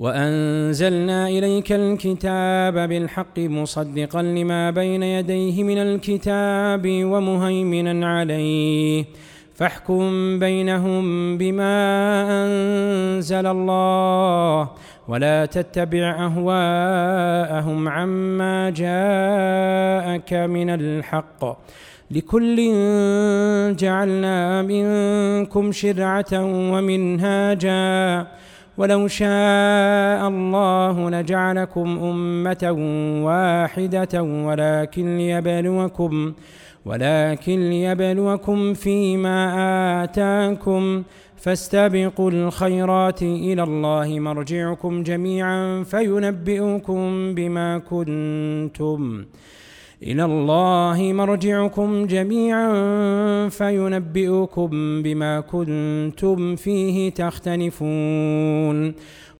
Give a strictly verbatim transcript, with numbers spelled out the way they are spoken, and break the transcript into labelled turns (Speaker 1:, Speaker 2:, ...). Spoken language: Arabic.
Speaker 1: وأنزلنا إليك الكتاب بالحق مصدقا لما بين يديه من الكتاب ومهيمنا عليه فاحكم بينهم بما أنزل الله ولا تتبع أهواءهم عما جاءك من الحق لكل جعلنا منكم شرعة ومنهاجا ولو شاء الله لجعلكم أمة واحدة ولكن ليبلوكم ولكن ليبلوكم فيما آتاكم فاستبقوا الخيرات إلى الله مرجعكم جميعا فينبئكم بما كنتم إلى الله مرجعكم جميعا فينبئكم بما كنتم فيه تختلفون